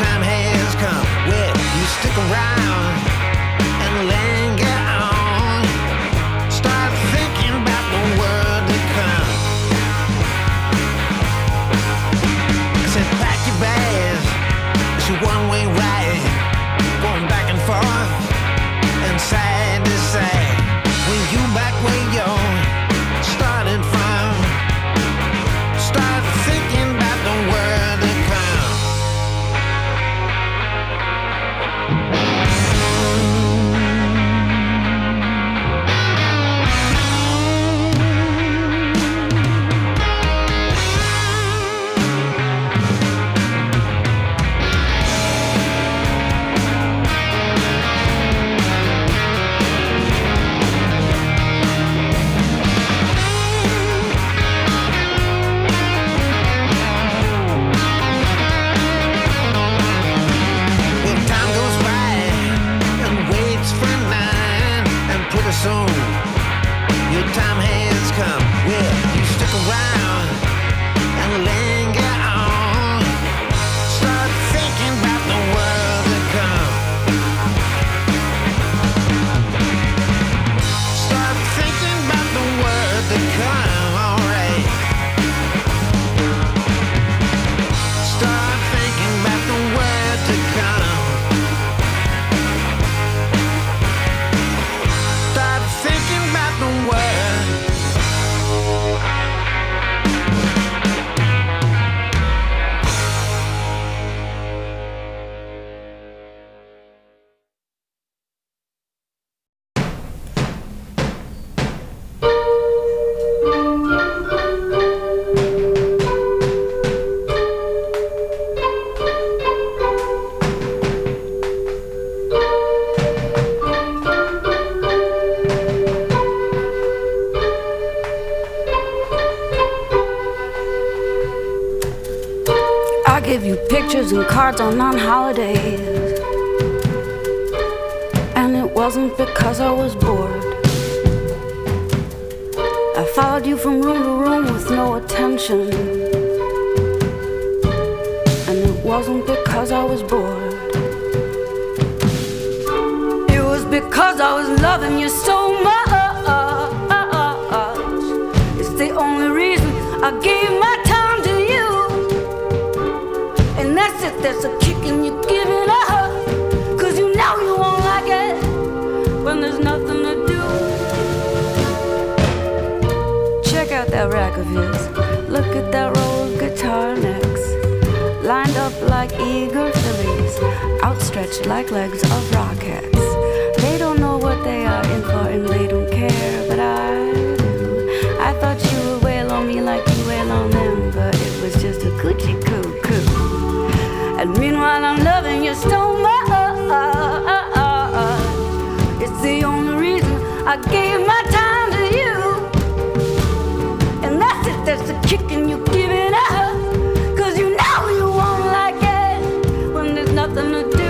time has come where you stick around and linger on. Start thinking about the world to come. I said pack your bags, it's a one-way ride, going back and forth and side to side. When you back where you're starting from, start thinking about the world to come. Soon, your time has come where you stick around and linger on. Start thinking about the world to come. Start thinking about the world to come, alright. Start thinking about the world to come. Thinking about the world. I give you pictures and cards on holidays, and it wasn't because I was bored. I followed you from room to room with no attention, and it wasn't because I was bored. It was because I was loving you so much. It's the only reason I gave my time to you. And that's it, there's a kick in you giving up, 'cause you know you won't like it when there's nothing to do. Check out that rack of his, look at that row of guitar necks, lined up like eager fillies, outstretched like legs of rockets. They don't know what they are in for and they don't care, but I do. I thought you would wail on me like you wail on them, but it was just a coochie coo coo. And meanwhile I'm loving you so much. It's the only reason I gave my time to you. And that's it, that's the kick in you giving up, 'cause you know you won't like it when there's nothing to do.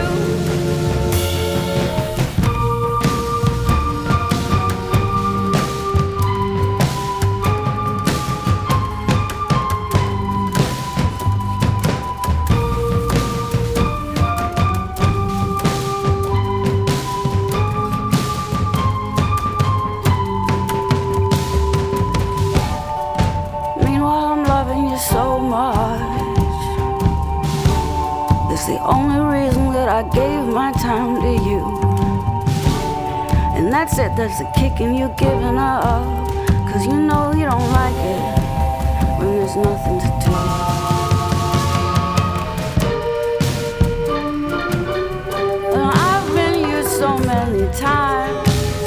So much. It's the only reason that I gave my time to you. And that's it, that's the kick in you giving up, 'cause you know you don't like it when there's nothing to do. And I've been here so many times.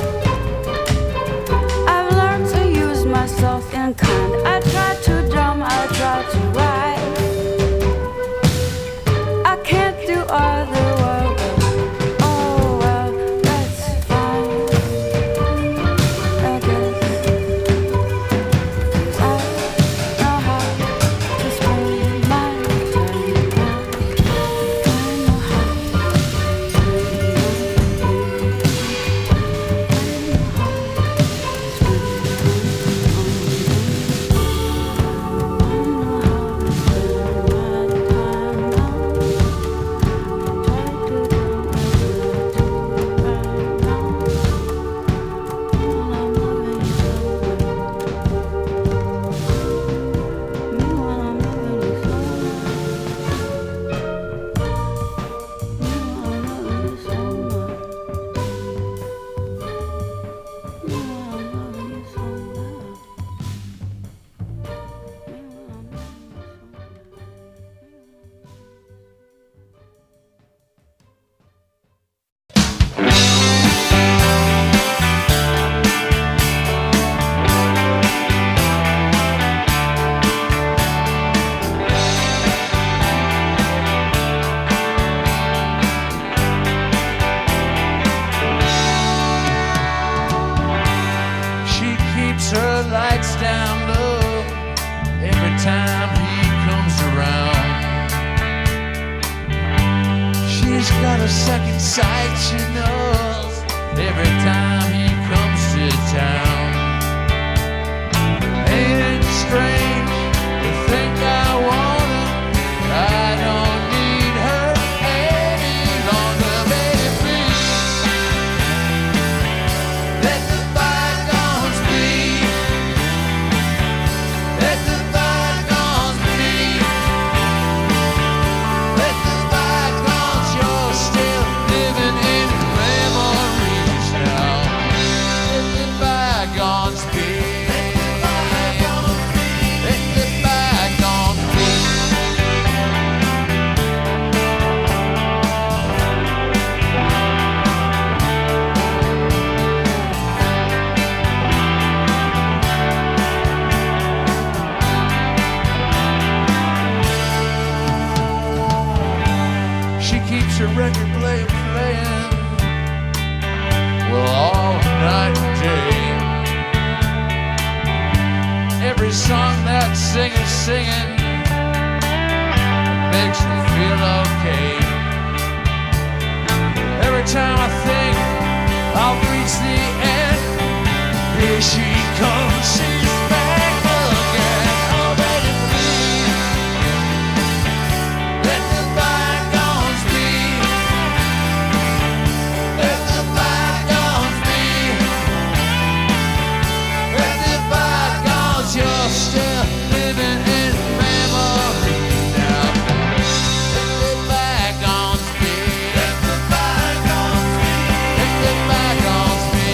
I've learned to use myself in kind. I tried to drum, I tried to write. I can't do other work. Oh well, that's fine, I guess. 'Cause I know how to spin He's got a second sight, she knows, every time he comes to town. Ain't it strange to think I want her? I don't need her any longer, baby, please. Let the bygones be. Let the bygones be. Let the bygones, you're still living in memories now. Let the bygones be. Let the bygones be. She keeps her record player playing, well, all night and day. Every song that singer's singing makes me feel okay. Every time I think I'll reach the end, here she comes, she's back again. Oh, baby, please, let the bygones be. Let the bygones be. Let the bygones, you're still living in memory now. Let the bygones be. Let the bygones be. Let the bygones be.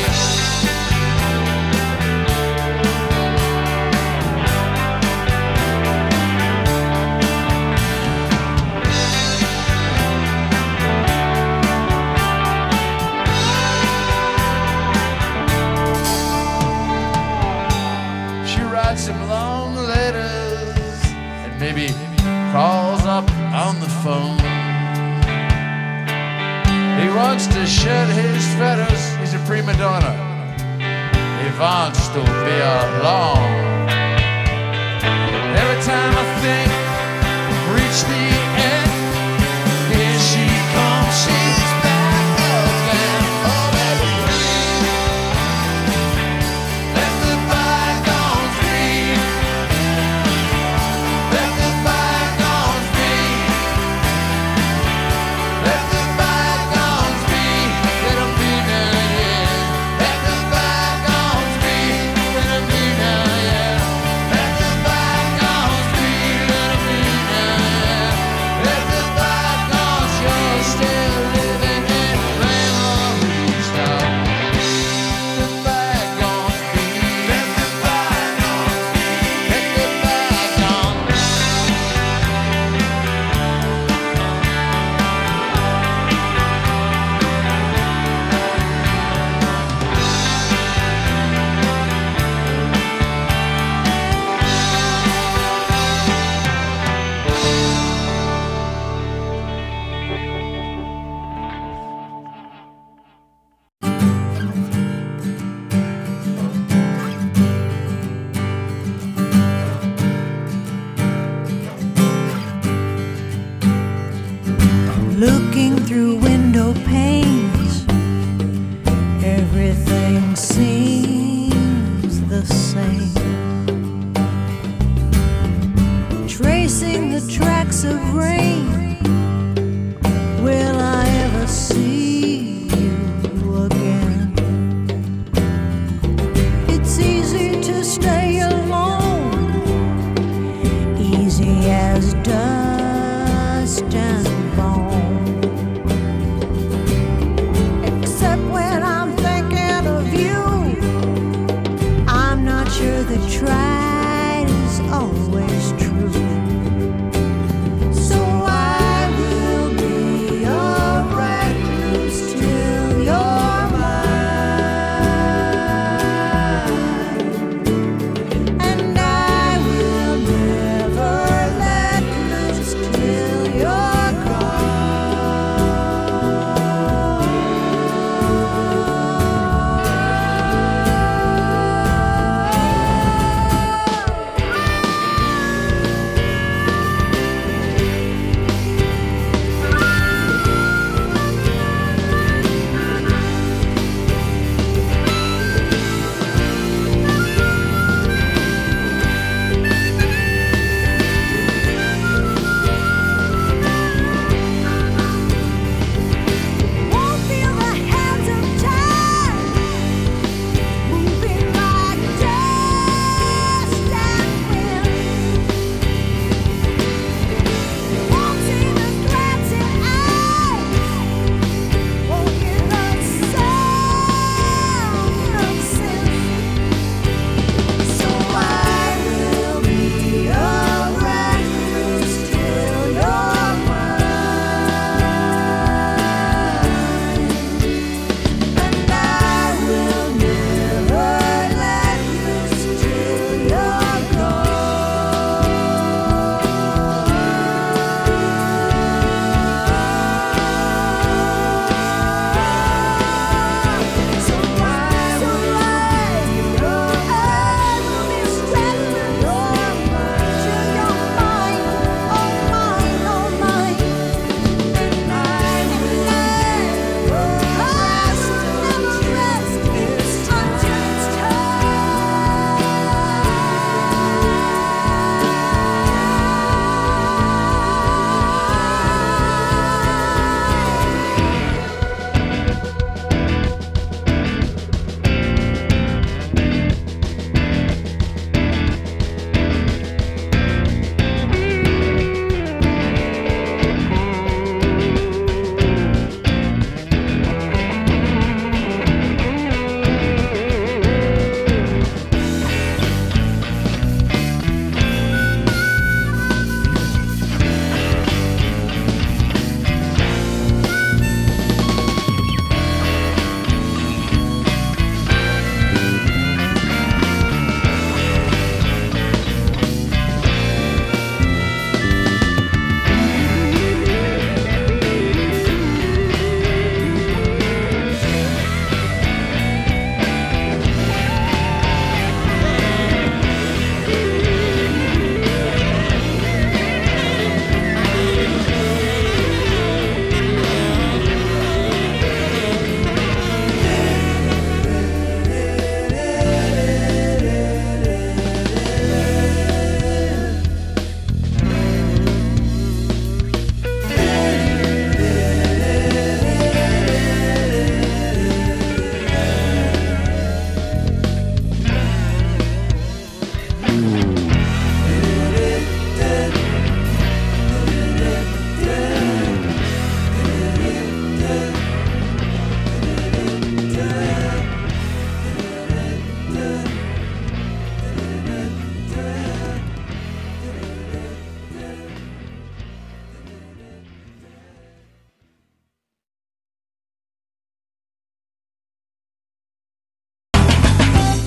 She writes him long letters and maybe calls up on the phone. He wants to shed his feathers, he's a prima donna. He wants to be alone. Every time I think I've reached the end, here she comes, she's back again. Oh, baby, please, let the bygones be. Let the bygones be. Let the bygones be. Let them be now, yeah. Let the bygones be. Let them be now, yeah. Let the bygones be. Let them be now, yeah. Let the bygones, you're still living in memories now. Let the bygones be. Let the bygones be. Let the bygones be. Looking through window panes, everything seems the same. Tracing the tracks of rain, will I ever see you again? It's easy to stay alone, easy as dust and bone.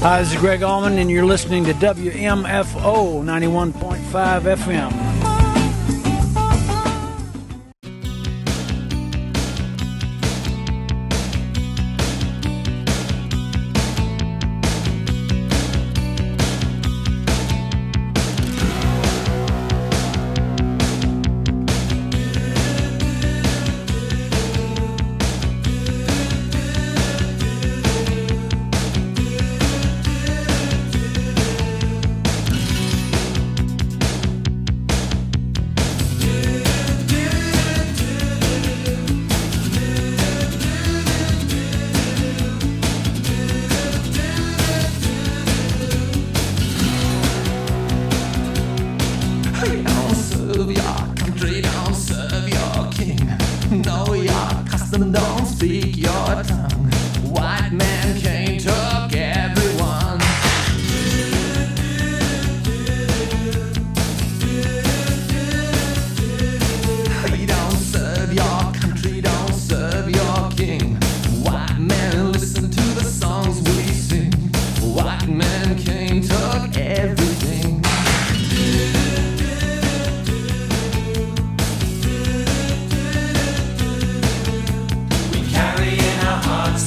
Hi, this is Greg Allman, and you're listening to WMFO 91.5 FM. Hearts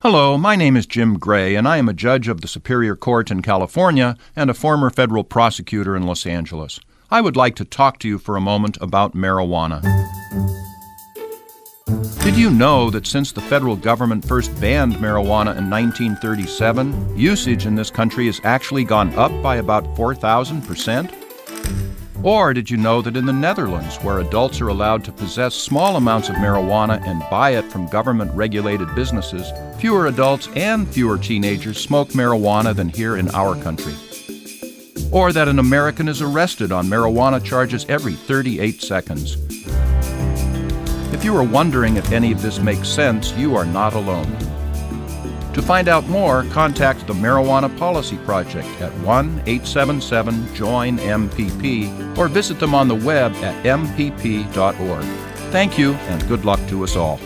Hello, my name is Jim Gray, and I am a judge of the Superior Court in California and a former federal prosecutor in Los Angeles. I would like to talk to you for a moment about marijuana. Did you know that since the federal government first banned marijuana in 1937, usage in this country has actually gone up by about 4,000%? Or did you know that in the Netherlands, where adults are allowed to possess small amounts of marijuana and buy it from government-regulated businesses, fewer adults and fewer teenagers smoke marijuana than here in our country? Or that an American is arrested on marijuana charges every 38 seconds? If you are wondering if any of this makes sense, you are not alone. To find out more, contact the Marijuana Policy Project at 1-877-JOIN-MPP or visit them on the web at mpp.org. Thank you, and good luck to us all.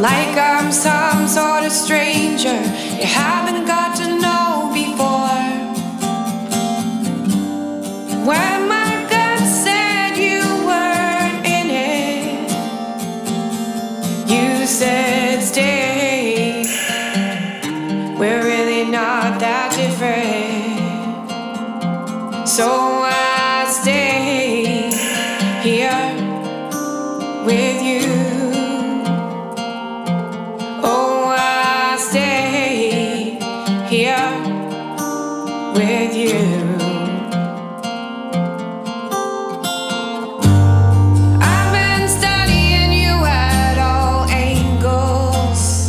like I'm some sort of stranger you haven't got to know before. When my gut said you weren't in it, you said stay. We're really not that different, so I stay here with you. Oh, I stay here with you. I've been studying you at all angles.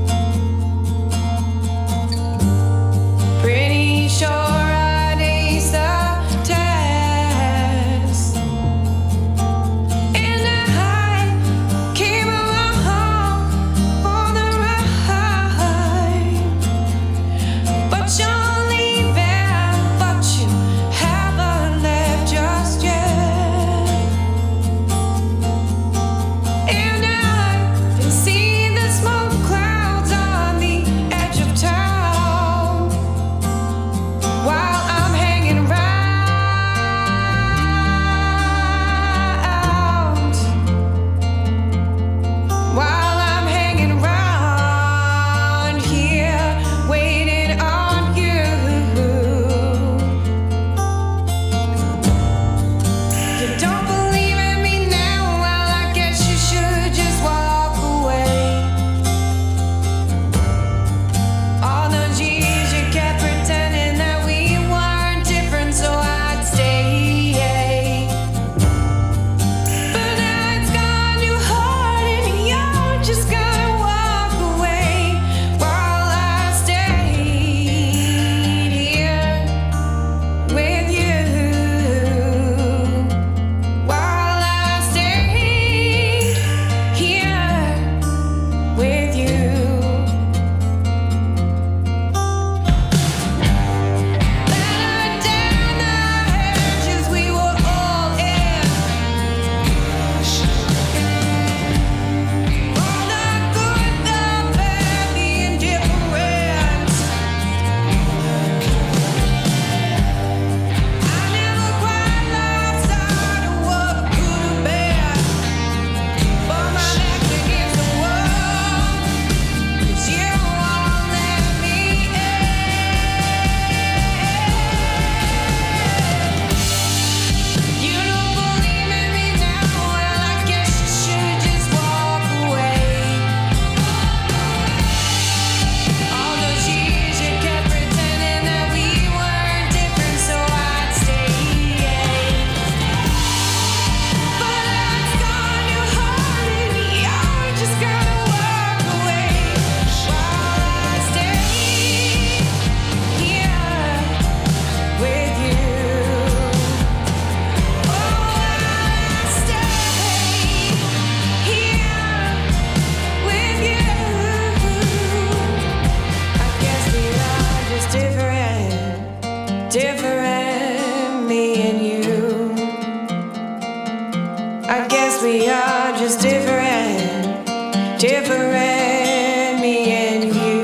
Pretty sure I'd ace the test. And I came along for the ride. But you're leaving, but you haven't left just yet. And I can see the smoke clouds on the edge of town while I'm hanging round. While I'm hanging round here, waiting on you. You don't believe in me now? Well, I guess you should just walk away. All those years you kept pretending that we weren't different, so I'd stay. But now it's gone too hard and you're just gonna walk away while I stayed here with you. While I stayed here with you. Better down the hedges we were all in. All the good, the bad, the indifferent. I never quite lost sight of what could have been, but my neck's against the wall, 'cause you won't let me in. You don't believe in me now? Well, I guess you should just walk away. All those years you kept pretending that we weren't different, so I'd stay. But it's gone too hard and you're just gonna walk away while I stay here with you. Oh, I stay here with you. I guess we are just different, me and you. I guess we are just different, me and you.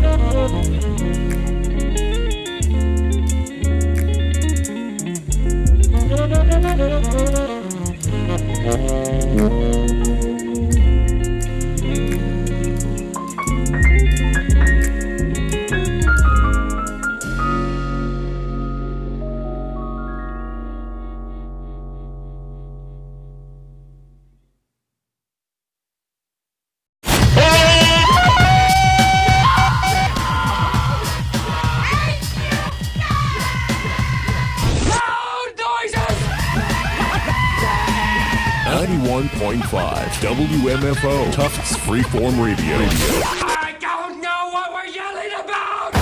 WMFO, Tufts Freeform Radio. I don't know what we're yelling about!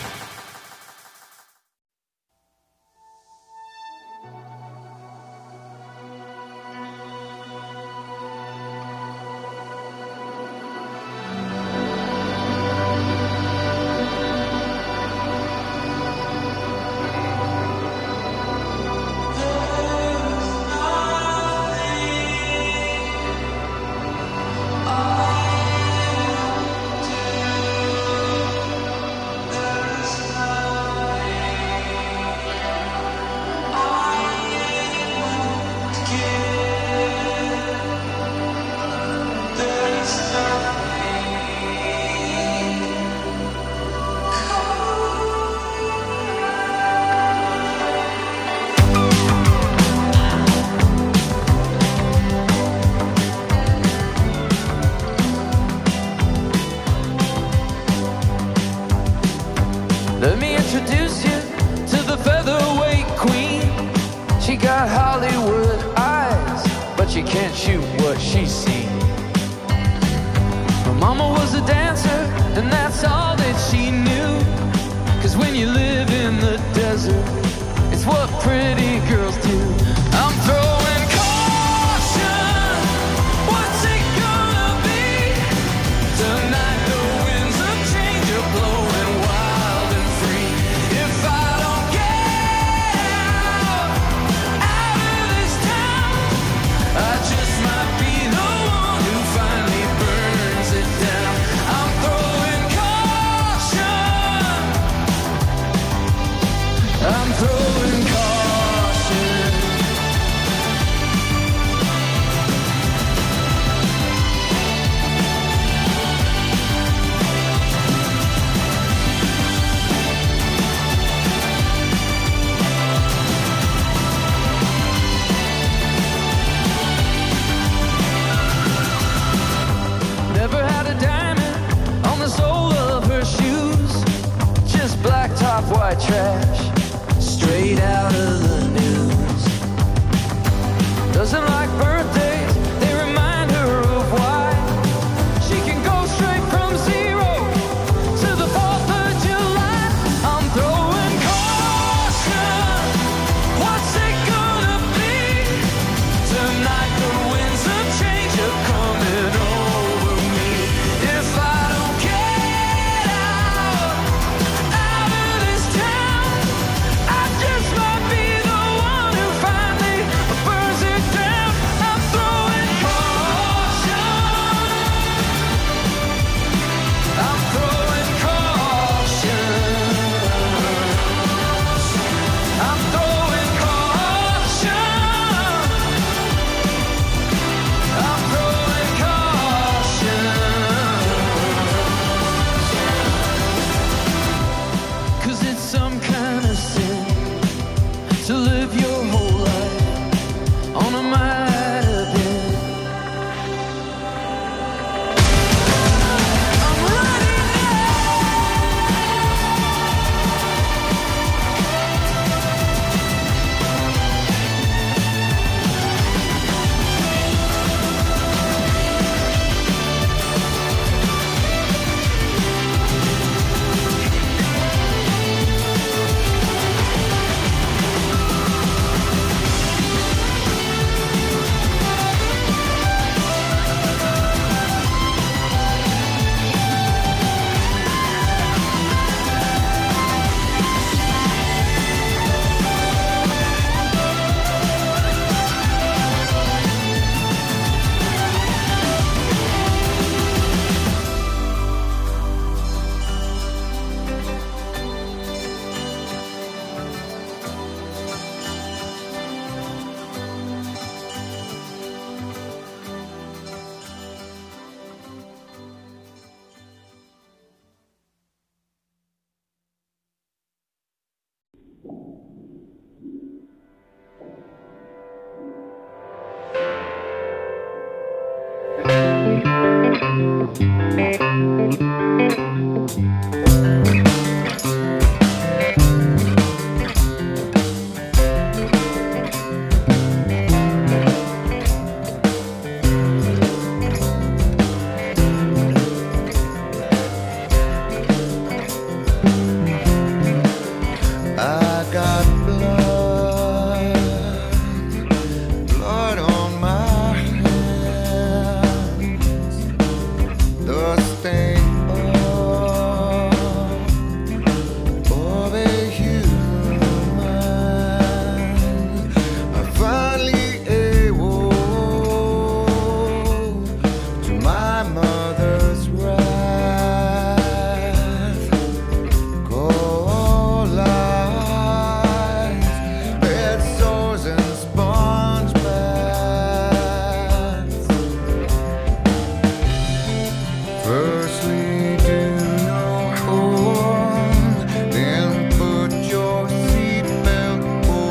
Let me introduce you to the featherweight queen. She got Hollywood eyes, but she can't shoot what she's seen. Her mama was a dancer, and that's all that she knew. 'Cause when you live in the desert, it's what pretty girls do. I'm throwing caution. What's it gonna be? Tonight the winds of change are blowing wild and free. If I don't get out of this town, I just might be the one who finally burns it down. I'm throwing caution. I'm throwing caution. Never had a diamond on the sole of her shoes. Just black top, white trash, straight out of the news. Doesn't like birthdays, they remind her of why. She can go straight from zero to the 4th of July. I'm throwing caution. What's it gonna be? Tonight the winds of change are coming over me. If I don't get out of this town, I just might be the one who finally burns it down. I got blood on my hands, the stain of a human. I finally awoke to my mother's wrath. Cold lies, red sores and sponge baths. Firstly, do no harm, then put your seatbelt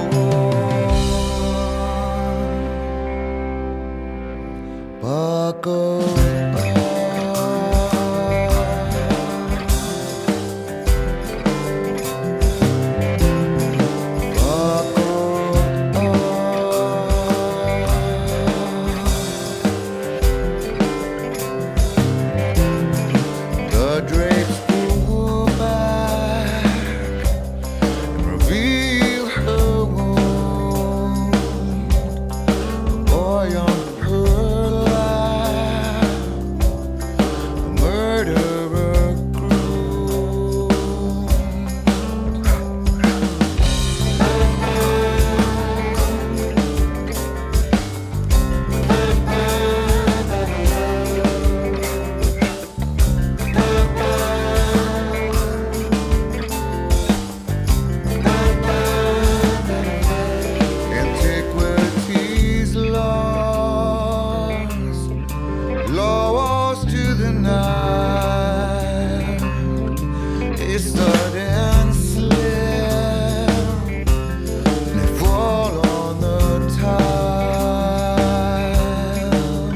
on. Buckle the drapes pull back and reveal her wound. A boy on her lap, a murderer groomed. Antiquities lost, laws to the night. A sudden slip, they fall on the tile.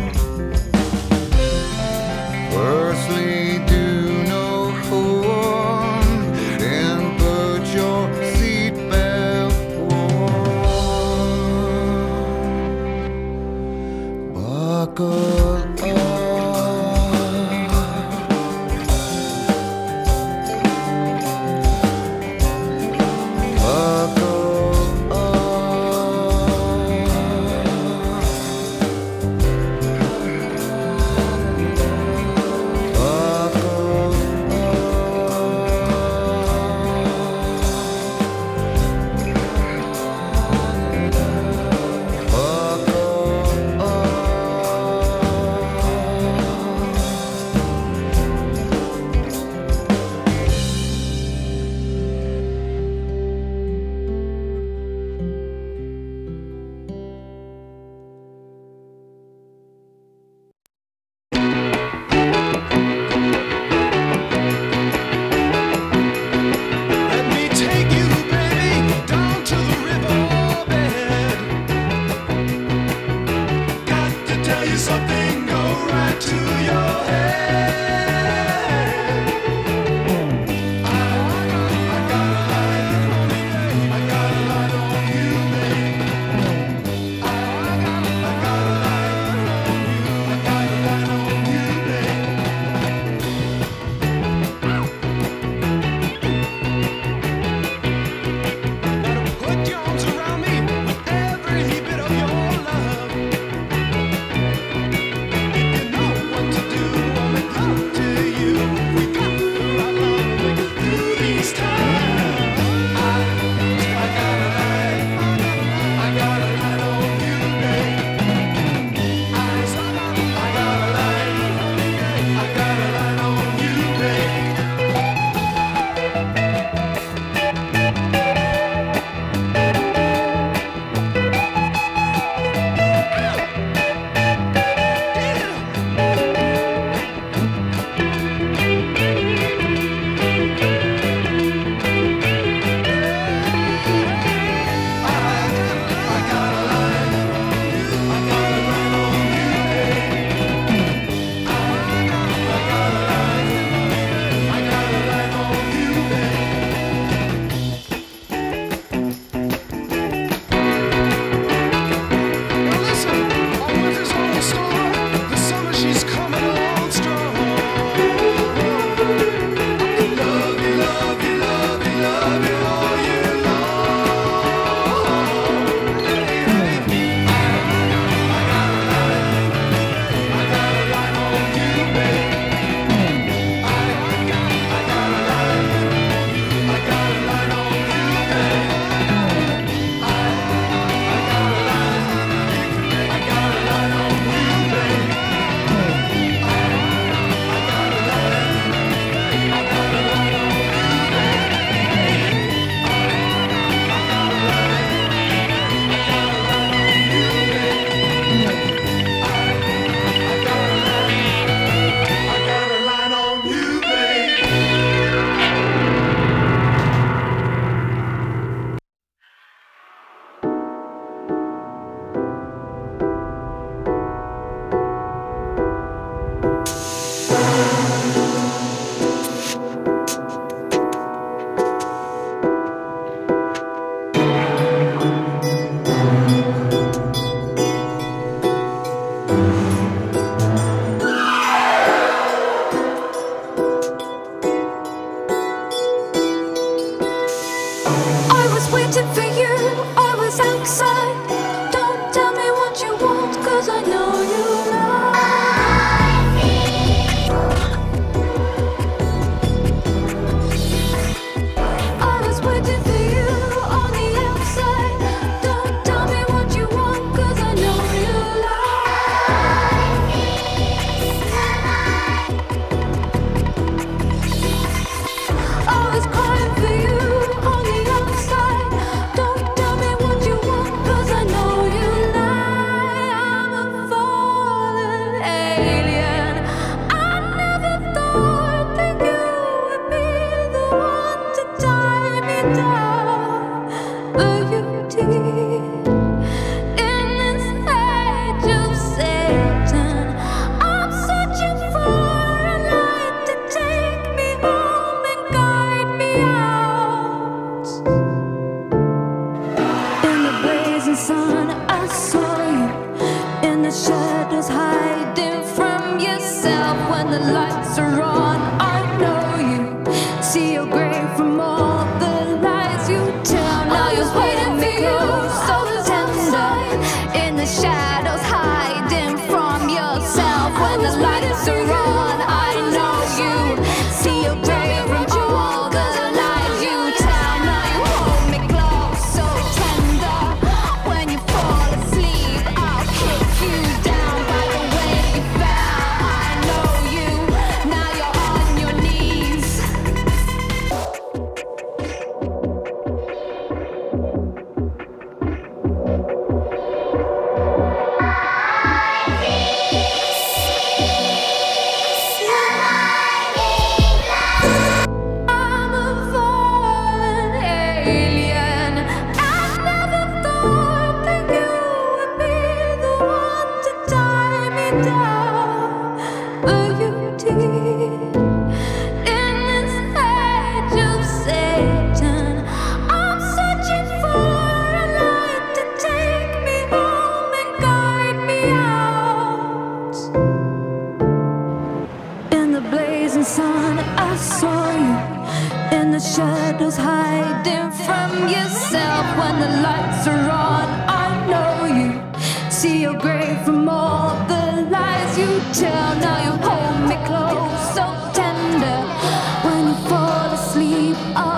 Firstly, do no harm, then put your seatbelt on. Buckle up. waiting for you, always outside. Don't tell me what you want, 'cause I know you like me. Always waiting for you on the outside. Don't tell me what you want, 'cause I know you like me. Always crying for you on the outside. Don't tell me what you want, 'cause I know you lie. I'm a fallen alien. I never thought that you would be the one to tie me down, but you did. In this age of Satan, I'm searching for a light to take me home and guide me out. In the blazing sun, I saw you. In the shadows, hiding from yourself. When the lights are on, I know you. See your grave from all the lies you tell. Now you're waiting for you, so tender. In the shadows, hiding from yourself. When the lights are on, I know you. See your grave from all the lies you tell. Now you hold me close, so tender. When you fall asleep, I'll kick you down by the way you fell. I know you. Now you're on your knees. I'm a fallen alien. I never thought that you would be the one to tie me down, but you did. In this age of Satan, I'm searching for a light to take me home and guide me out. In the blazing sun, I saw you. In the shadows, hiding from yourself. When the lights are on, I know you. See your grave from all the lies you tell. Now you hold me close, so tender. When you fall asleep,